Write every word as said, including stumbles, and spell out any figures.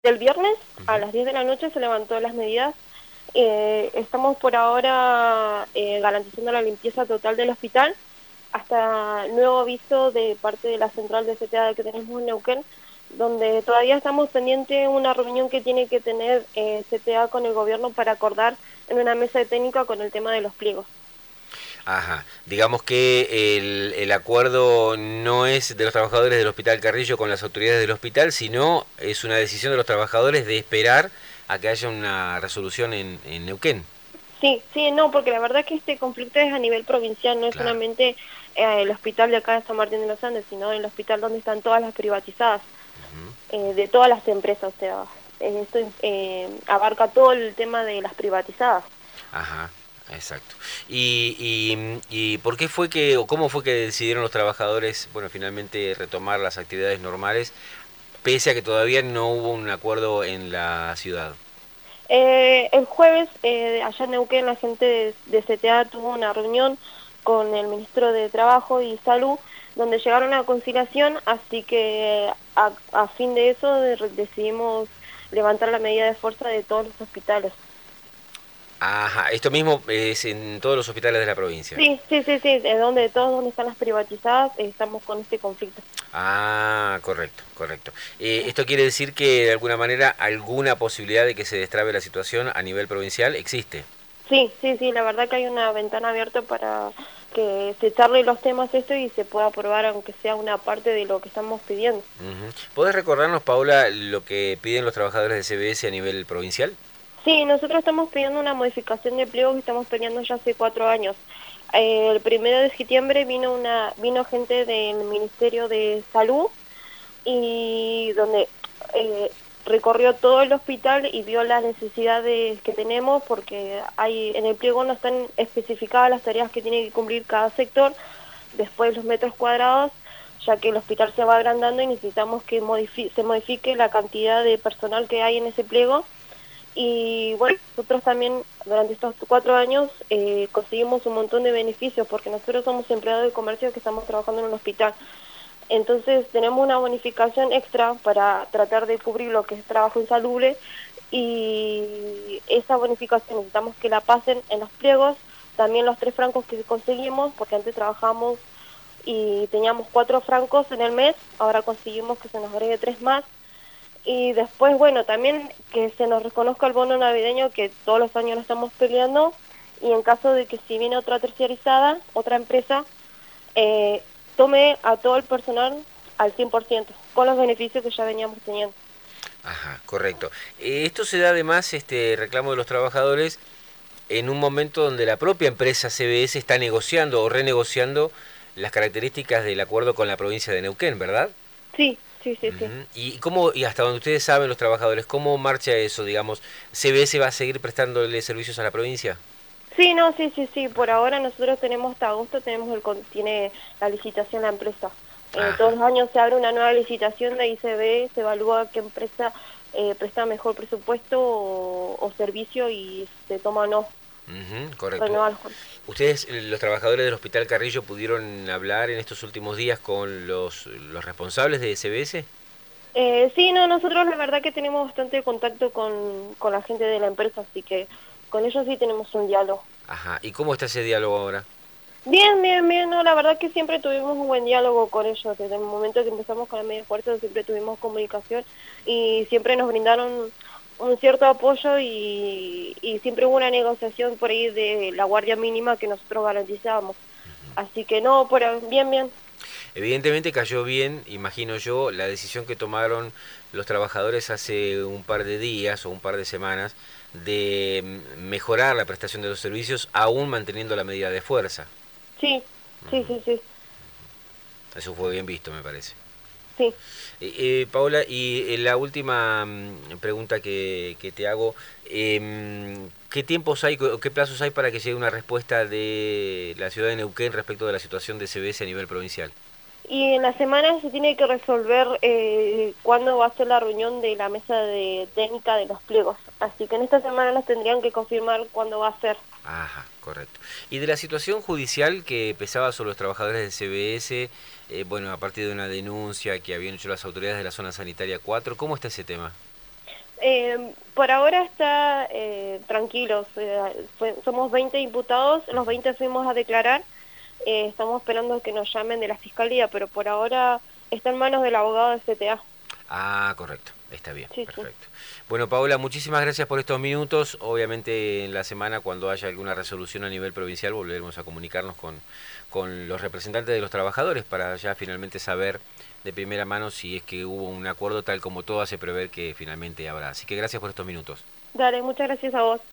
del viernes a Uh-huh. las diez de la noche se levantó las medidas. Eh, estamos por ahora eh, garantizando la limpieza total del hospital hasta nuevo aviso de parte de la central de C T A que tenemos en Neuquén, donde todavía estamos pendientes de una reunión que tiene que tener eh, C T A con el gobierno para acordar en una mesa de técnica con el tema de los pliegos. Ajá, digamos que el, el acuerdo no es de los trabajadores del Hospital Carrillo con las autoridades del hospital, sino es una decisión de los trabajadores de esperar a que haya una resolución en, en Neuquén. Sí, sí, no, porque la verdad es que este conflicto es a nivel provincial, no es Claro. solamente eh, el hospital de acá de San Martín de los Andes, sino el hospital donde están todas las privatizadas, Uh-huh. eh, de todas las empresas, o sea, eh, esto eh, abarca todo el tema de las privatizadas. Ajá, exacto. ¿Y, y, y por qué fue que, o cómo fue que decidieron los trabajadores, bueno, finalmente retomar las actividades normales, pese a que todavía no hubo un acuerdo en la ciudad? Eh, el jueves, eh, allá en Neuquén, la gente de, de C T A tuvo una reunión con el ministro de Trabajo y Salud, donde llegaron a una conciliación, así que a, a fin de eso de, decidimos levantar la medida de fuerza de todos los hospitales. Ajá, esto mismo es en todos los hospitales de la provincia. Sí, sí, sí, sí, de donde todos donde están las privatizadas, eh, estamos con este conflicto. Ah, correcto, correcto. Eh, ¿esto quiere decir que de alguna manera alguna posibilidad de que se destrabe la situación a nivel provincial existe? Sí, sí, sí, la verdad que hay una ventana abierta para que se charle los temas esto y se pueda aprobar aunque sea una parte de lo que estamos pidiendo. Ujú. ¿Podés recordarnos, Paula, lo que piden los trabajadores de C B S a nivel provincial? Sí, nosotros estamos pidiendo una modificación de pliegos que estamos peleando ya hace cuatro años. Eh, el primero de septiembre vino una vino gente del Ministerio de Salud y donde eh, recorrió todo el hospital y vio las necesidades que tenemos porque hay en el pliego no están especificadas las tareas que tiene que cumplir cada sector, después los metros cuadrados, ya que el hospital se va agrandando y necesitamos que modifi se modifique la cantidad de personal que hay en ese pliego. Y bueno, nosotros también durante estos cuatro años eh, conseguimos un montón de beneficios porque nosotros somos empleados de comercio que estamos trabajando en un hospital. Entonces tenemos una bonificación extra para tratar de cubrir lo que es trabajo insalubre y esa bonificación necesitamos que la pasen en los pliegos, también los tres francos que conseguimos, porque antes trabajamos y teníamos cuatro francos en el mes, ahora conseguimos que se nos agregue tres más. Y después, bueno, también que se nos reconozca el bono navideño que todos los años lo estamos peleando y en caso de que si viene otra terciarizada, otra empresa, eh, tome a todo el personal al cien por ciento, con los beneficios que ya veníamos teniendo. Ajá, correcto. Eh, esto se da además, este reclamo de los trabajadores, en un momento donde la propia empresa C B S está negociando o renegociando las características del acuerdo con la provincia de Neuquén, ¿verdad? Sí, sí, sí, sí. Uh-huh. ¿Y cómo, y hasta donde ustedes saben los trabajadores, cómo marcha eso, digamos? ¿C B S va a seguir prestándole servicios a la provincia? Sí, no, sí, sí, sí. Por ahora nosotros tenemos hasta agosto, tenemos el con- tiene la licitación la empresa. Eh, todos Ajá. los años se abre una nueva licitación, de ahí se ve, se evalúa qué empresa eh, presta mejor presupuesto o, o servicio y se toma o no, Uh-huh, correcto. renovar. ¿Ustedes, los trabajadores del Hospital Carrillo, pudieron hablar en estos últimos días con los, los responsables de C B S? Eh, sí, no, nosotros la verdad que tenemos bastante contacto con, con la gente de la empresa, así que con ellos sí tenemos un diálogo. Ajá. ¿Y cómo está ese diálogo ahora? Bien, bien, bien, no, la verdad que siempre tuvimos un buen diálogo con ellos, desde el momento que empezamos con la media fuerza siempre tuvimos comunicación y siempre nos brindaron un cierto apoyo y, y siempre hubo una negociación por ahí de la guardia mínima que nosotros garantizábamos. Así que no, por ahí, bien, bien. Evidentemente cayó bien, imagino yo, la decisión que tomaron los trabajadores hace un par de días o un par de semanas de mejorar la prestación de los servicios aún manteniendo la medida de fuerza. Sí, sí, sí, sí, Eso fue bien visto, me parece. sí. Eh, eh, Paola, y eh, la última mm, pregunta que, que te hago, eh, ¿qué tiempos hay o qué plazos hay para que llegue una respuesta de la ciudad de Neuquén respecto de la situación de C B S a nivel provincial? Y en la semana se tiene que resolver eh, cuándo va a ser la reunión de la mesa de técnica de los pliegos. Así que en esta semana nos tendrían que confirmar cuándo va a ser. Ajá, correcto. Y de la situación judicial que pesaba sobre los trabajadores de C B S, eh, bueno, a partir de una denuncia que habían hecho las autoridades de la zona sanitaria cuatro, ¿cómo está ese tema? Eh, por ahora está eh, tranquilos. Eh, fue- somos veinte imputados, los veinte fuimos a declarar. Eh, estamos esperando que nos llamen de la fiscalía, pero por ahora está en manos del abogado de C T A. Ah, correcto, está bien, Sí, sí. perfecto. Bueno, Paola, muchísimas gracias por estos minutos. Obviamente en la semana, cuando haya alguna resolución a nivel provincial, volveremos a comunicarnos con, con los representantes de los trabajadores para ya finalmente saber de primera mano si es que hubo un acuerdo tal como todo hace prever que finalmente habrá. Así que gracias por estos minutos. Dale, muchas gracias a vos.